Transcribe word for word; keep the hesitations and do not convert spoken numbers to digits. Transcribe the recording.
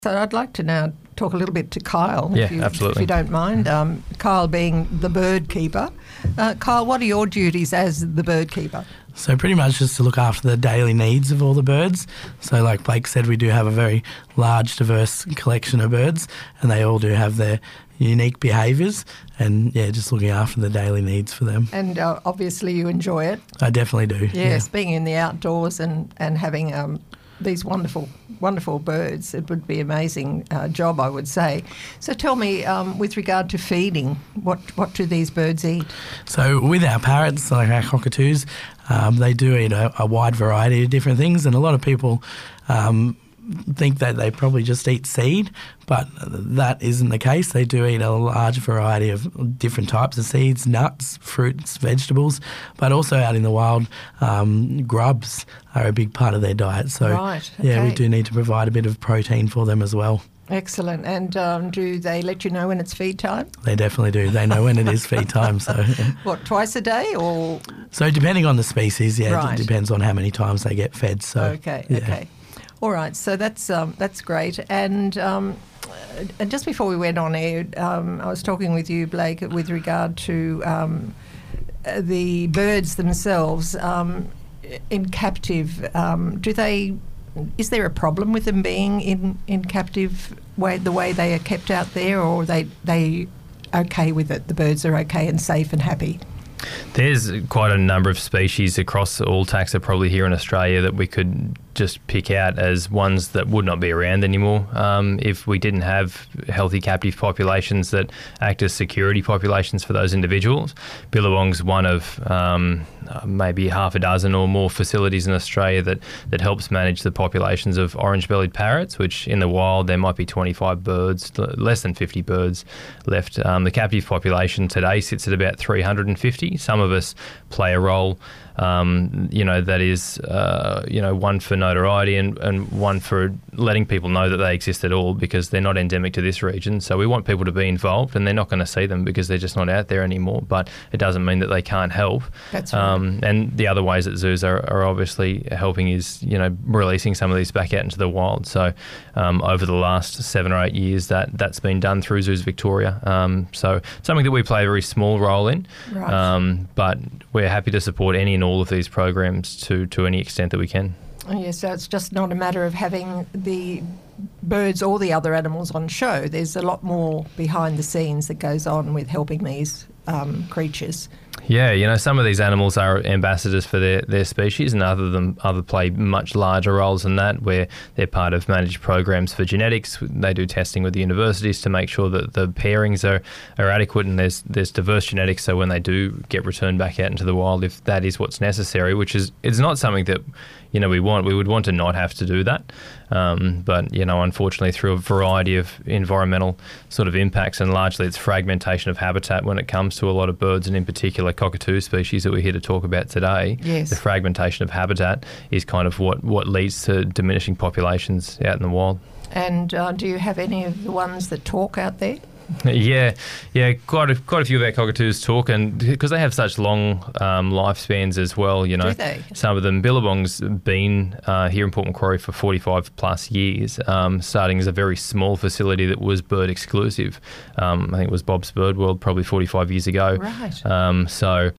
So I'd like to now talk a little bit to Kyle, Yeah, if, you, absolutely. if you don't mind. Um, Kyle being the bird keeper. Uh, Kyle, what are your duties as the bird keeper? So pretty much just to look after the daily needs of all the birds. So like Blake said, we do have a very large, diverse collection of birds, and they all do have their unique behaviours, and yeah, just looking after the daily needs for them. And uh, obviously you enjoy it. I definitely do. Yes, being in the outdoors and, and having um, these wonderful, wonderful birds. It would be an amazing uh, job, I would say. So tell me, um, with regard to feeding, what, what do these birds eat? So with our parrots, like our cockatoos, um, they do eat a, a wide variety of different things, and a lot of people um, think that they probably just eat seed, but that isn't the case. They do eat a large variety of different types of seeds, nuts, fruits, vegetables, but also out in the wild, um, grubs are a big part of their diet. So right, okay. yeah, we do need to provide a bit of protein for them as well. Excellent. And um, do they let you know when it's feed time? They definitely do. They know when it is feed time. So yeah. What, twice a day or? So depending on the species, yeah, Right. it depends on how many times they get fed. So Okay, yeah. okay. All right, so that's um, that's great. And um, and just before we went on air, um, I was talking with you, Blake, with regard to um, uh, the birds themselves um, in captive. Um, do they? Is there a problem with them being in, in captive way, the way they are kept out there, or are they they okay with it? The birds are okay and safe and happy. There's quite a number of species across all taxa probably here in Australia that we could just pick out as ones that would not be around anymore um, if we didn't have healthy captive populations that act as security populations for those individuals. Billabong's one of um, maybe half a dozen or more facilities in Australia that, that helps manage the populations of orange-bellied parrots, which in the wild there might be twenty-five birds, less than fifty birds left. Um, the captive population today sits at about three hundred fifty. Some of us play a role, um, you know, that is, uh, you know, one for notoriety and, and one for letting people know that they exist at all, because they're not endemic to this region. So we want people to be involved, and they're not going to see them because they're just not out there anymore. But it doesn't mean that they can't help. That's right. Um, and the other ways that zoos are, are obviously helping is, you know, releasing some of these back out into the wild. So um, over the last seven or eight years, that, that's been done through Zoos Victoria. Um, so something that we play a very small role in. Right. Um, but we're happy to support any and all of these programs to, to any extent that we can. Oh, yes, so it's just not a matter of having the birds or the other animals on show. There's a lot more behind the scenes that goes on with helping these um, creatures. Yeah, you know, some of these animals are ambassadors for their, their species, and other than other play much larger roles than that, where they're part of managed programs for genetics. They do testing with the universities to make sure that the pairings are, are adequate, and there's there's diverse genetics, so when they do get returned back out into the wild, if that is what's necessary, which is it's not something that, you know, we want. We would want to not have to do that. Um, but, you know, unfortunately, through a variety of environmental sort of impacts, and largely it's fragmentation of habitat when it comes to a lot of birds, and in particular cockatoo species that we're here to talk about today. Yes. The fragmentation of habitat is kind of what, what leads to diminishing populations out in the wild. And uh, do you have any of the ones that talk out there? Yeah, yeah, quite a, quite a few of our cockatoos talk, and because they have such long um, lifespans as well, you know. Do they? Some of them, Billabong's been uh, here in Port Macquarie for forty-five plus years, um, starting as a very small facility that was bird exclusive. Um, I think it was Bob's Bird World probably forty-five years ago. Right. Um, so